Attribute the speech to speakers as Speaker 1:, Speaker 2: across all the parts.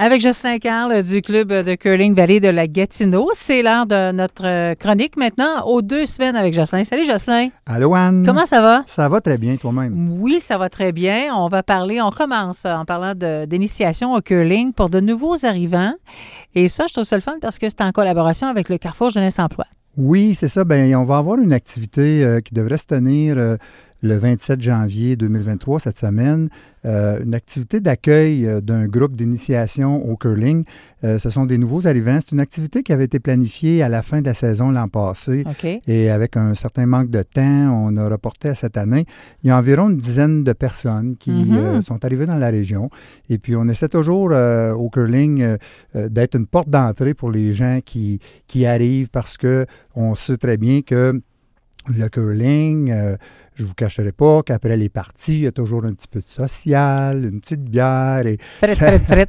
Speaker 1: Avec Jocelyn Carle du club de curling Vallée de la Gatineau. C'est l'heure de notre chronique maintenant aux 2 semaines avec Jocelyn. Salut Jocelyn.
Speaker 2: Allô Anne.
Speaker 1: Comment ça va?
Speaker 2: Ça va très bien toi-même.
Speaker 1: Oui, ça va très bien. On commence en parlant d'initiation au curling pour de nouveaux arrivants. Et ça, je trouve ça le fun parce que c'est en collaboration avec le Carrefour Jeunesse Emploi.
Speaker 2: Oui, c'est ça. Bien, on va avoir une activité qui devrait se tenir le 27 janvier 2023, cette semaine, une activité d'accueil d'un groupe d'initiation au curling. Ce sont des nouveaux arrivants. C'est une activité qui avait été planifiée à la fin de la saison l'an passé.
Speaker 1: Okay.
Speaker 2: Et avec un certain manque de temps, on a reporté à cette année. Il y a environ une dizaine de personnes qui sont arrivées dans la région. Et puis, on essaie toujours au curling d'être une porte d'entrée pour les gens qui arrivent parce qu'on sait très bien que le curling... je ne vous cacherai pas qu'après les parties, il y a toujours un petit peu de social, une petite bière. Et
Speaker 1: frette.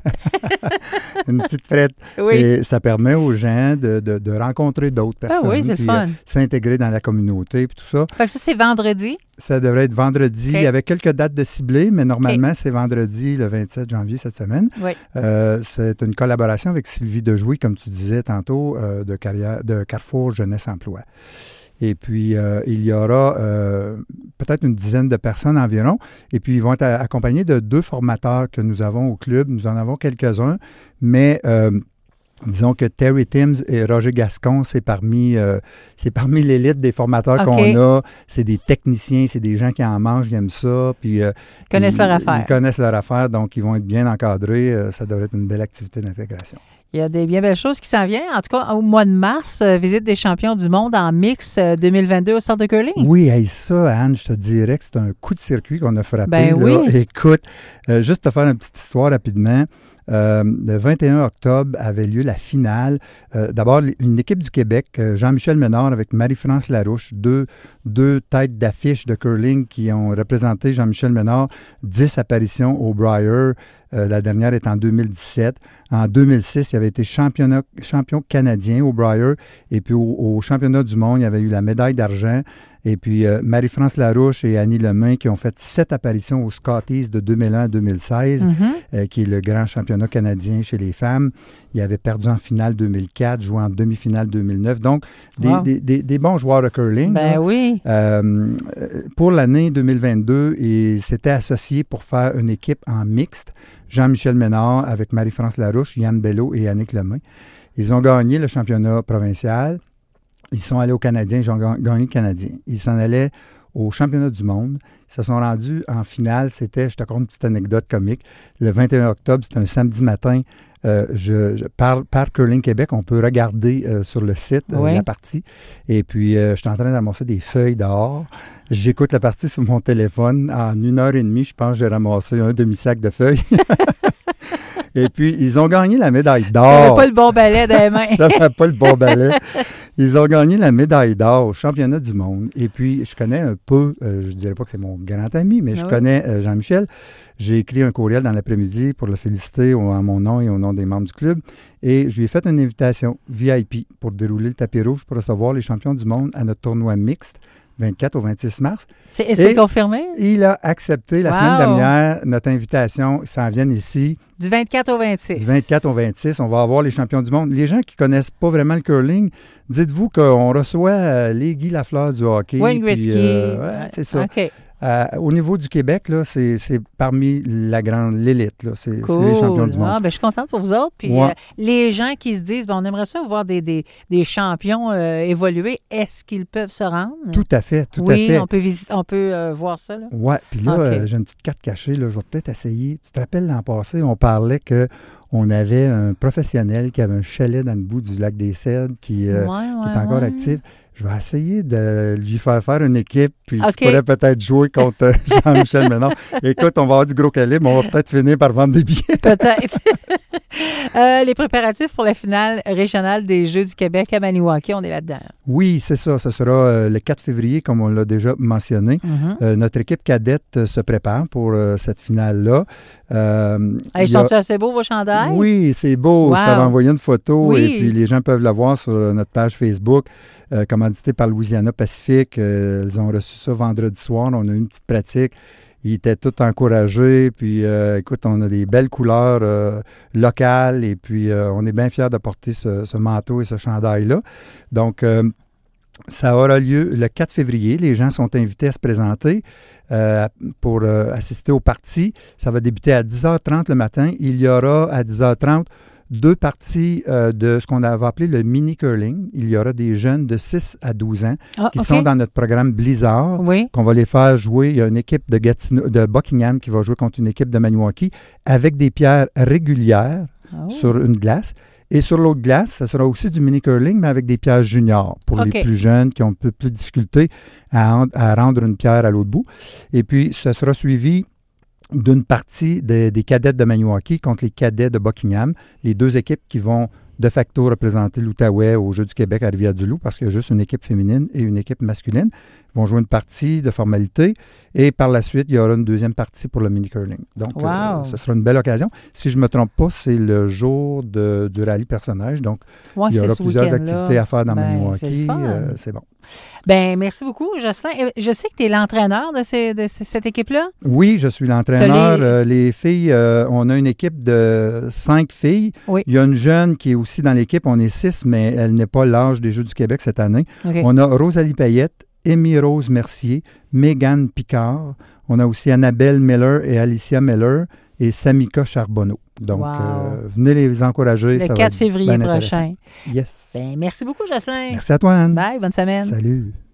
Speaker 2: Une petite frette.
Speaker 1: Oui.
Speaker 2: Et ça permet aux gens de rencontrer d'autres personnes.
Speaker 1: Ah oui, c'est
Speaker 2: puis,
Speaker 1: le fun.
Speaker 2: S'intégrer dans la communauté et tout ça.
Speaker 1: Fait que ça, c'est vendredi?
Speaker 2: Ça devrait être vendredi,
Speaker 1: Okay.
Speaker 2: avec quelques dates de ciblées, mais normalement, c'est vendredi, le 27 janvier cette semaine.
Speaker 1: Oui.
Speaker 2: C'est une collaboration avec Sylvie Dejouy, comme tu disais tantôt, de Carrefour Jeunesse Emploi. Et puis, il y aura peut-être une dizaine de personnes environ. Et puis, ils vont être accompagnés de 2 formateurs que nous avons au club. Nous en avons quelques-uns, mais disons que Terry Timms et Roger Gascon, c'est parmi l'élite des formateurs qu'on a. C'est des techniciens, c'est des gens qui en mangent, ils aiment ça. Puis,
Speaker 1: ils connaissent leur affaire.
Speaker 2: Ils connaissent leur affaire, donc ils vont être bien encadrés. Ça devrait être une belle activité d'intégration.
Speaker 1: Il y a des bien belles choses qui s'en viennent. En tout cas, au mois de mars, visite des champions du monde en mix 2022 au centre de curling.
Speaker 2: Oui, ça, Anne, je te dirais que c'est un coup de circuit qu'on a frappé.
Speaker 1: Ben
Speaker 2: là.
Speaker 1: oui.
Speaker 2: Écoute, juste te faire une petite histoire rapidement. Le 21 octobre avait lieu la finale. D'abord, une équipe du Québec, Jean-Michel Ménard avec Marie-France Larouche, deux têtes d'affiche de curling qui ont représenté Jean-Michel Ménard, 10 apparitions au Brier. La dernière est en 2017. En 2006, il avait été champion canadien au Brier. Et puis au championnat du monde, il y avait eu la médaille d'argent. Et puis Marie-France Larouche et Annie Lemain qui ont fait 7 apparitions aux Scotties de 2001 à 2016, qui est le grand championnat canadien chez les femmes. Il avait perdu en finale 2004, joué en demi-finale 2009. Donc, des bons joueurs de curling.
Speaker 1: Ben oui.
Speaker 2: Pour l'année 2022, ils s'étaient associés pour faire une équipe en mixte. Jean-Michel Ménard avec Marie-France Larouche, Yann Bello et Annick Lemain. Ils ont gagné le championnat provincial. Ils sont allés au Canadien, ils ont gagné le Canadien. Ils s'en allaient au championnat du monde. Ils se sont rendus en finale. Je te raconte une petite anecdote comique. Le 21 octobre, c'était un samedi matin. Par Curling Québec, on peut regarder sur le site la partie. Et puis, je suis en train d'amasser des feuilles dehors. J'écoute la partie sur mon téléphone. En 1h30, je pense que j'ai ramassé un demi-sac de feuilles. Et puis, ils ont gagné la médaille d'or.
Speaker 1: J'avais pas le bon balai dans les mains.
Speaker 2: J'avais pas le bon balai. Ils ont gagné la médaille d'or au championnat du monde. Et puis, je connais un peu, je ne dirais pas que c'est mon grand ami, mais je connais Jean-Michel. J'ai écrit un courriel dans l'après-midi pour le féliciter en mon nom et au nom des membres du club. Et je lui ai fait une invitation VIP pour dérouler le tapis rouge pour recevoir les champions du monde à notre tournoi mixte 24 au 26 mars.
Speaker 1: C'est confirmé?
Speaker 2: Il a accepté la semaine dernière notre invitation. Ils s'en viennent ici.
Speaker 1: Du 24 au 26.
Speaker 2: Du 24 au 26, on va avoir les champions du monde. Les gens qui ne connaissent pas vraiment le curling, dites-vous qu'on reçoit les Guy Lafleur du hockey.
Speaker 1: Wayne Gretzky.
Speaker 2: C'est ça.
Speaker 1: OK.
Speaker 2: Au niveau du Québec, là, c'est parmi l'élite. Là. C'est les champions du monde.
Speaker 1: Ah, ben, je suis contente pour vous autres. Puis les gens qui se disent, on aimerait ça voir des champions évoluer, est-ce qu'ils peuvent se rendre?
Speaker 2: Tout à fait, tout à fait.
Speaker 1: On peut voir ça.
Speaker 2: Oui, puis là, j'ai une petite carte cachée. Là, je vais peut-être essayer. Tu te rappelles, l'an passé, on parlait qu'on avait un professionnel qui avait un chalet dans le bout du lac des Cèdres qui est encore actif. Je vais essayer de lui faire une équipe, puis il pourrait peut-être jouer contre Jean-Michel Ménard. Écoute, on va avoir du gros calibre, on va peut-être finir par vendre des billets.
Speaker 1: Peut-être. Les préparatifs pour la finale régionale des Jeux du Québec à Maniwaki, on est là-dedans.
Speaker 2: Oui, c'est ça. Ce sera le 4 février, comme on l'a déjà mentionné. Notre équipe cadette se prépare pour cette finale-là.
Speaker 1: Ils sont-ils assez beaux, vos chandails?
Speaker 2: Oui, c'est beau. Wow. Je t'avais envoyé une photo et puis les gens peuvent la voir sur notre page Facebook. Commandité par Louisiana Pacifique. Ils ont reçu ça vendredi soir. On a eu une petite pratique. ils étaient tous encouragés. Puis, écoute, on a des belles couleurs locales et puis on est bien fiers de porter ce manteau et ce chandail-là. Donc, ça aura lieu le 4 février. Les gens sont invités à se présenter pour assister au parti. Ça va débuter à 10h30 le matin. Il y aura à 10h30 2 parties de ce qu'on va appeler le mini curling. Il y aura des jeunes de 6 à 12 ans qui sont dans notre programme Blizzard, qu'on va les faire jouer. Il y a une équipe de Buckingham qui va jouer contre une équipe de Maniwaki avec des pierres régulières sur une glace. Et sur l'autre glace, ça sera aussi du mini-curling, mais avec des pierres juniors pour les plus jeunes qui ont un peu plus de difficulté à rendre une pierre à l'autre bout. Et puis, ça sera suivi d'une partie des cadettes de Maniwaki contre les cadets de Buckingham, les 2 équipes qui vont de facto représenter l'Outaouais aux Jeux du Québec à Rivière-du-Loup parce qu'il y a juste une équipe féminine et une équipe masculine. Ils vont jouer une partie de formalité et par la suite, il y aura une deuxième partie pour le mini-curling. Donc, ce sera une belle occasion. Si je ne me trompe pas, c'est le jour du rallye personnage. Donc, il y aura plusieurs activités à faire dans Maniwaki. C'est bon.
Speaker 1: Bien, merci beaucoup, Jocelyn. Je sais que tu es l'entraîneur de cette équipe-là.
Speaker 2: Oui, je suis l'entraîneur. Les filles, on a une équipe de 5 filles. Oui. Il y a une jeune qui est aussi dans l'équipe. On est 6, mais elle n'est pas l'âge des Jeux du Québec cette année. On a Rosalie Payette, Amy-Rose Mercier, Mégane Picard. On a aussi Annabelle Miller et Alicia Miller et Samika Charbonneau. Donc, venez les encourager.
Speaker 1: Le 4 février prochain.
Speaker 2: Yes.
Speaker 1: Ben, merci beaucoup, Jocelyn.
Speaker 2: Merci à toi, Anne.
Speaker 1: Bye, bonne semaine.
Speaker 2: Salut.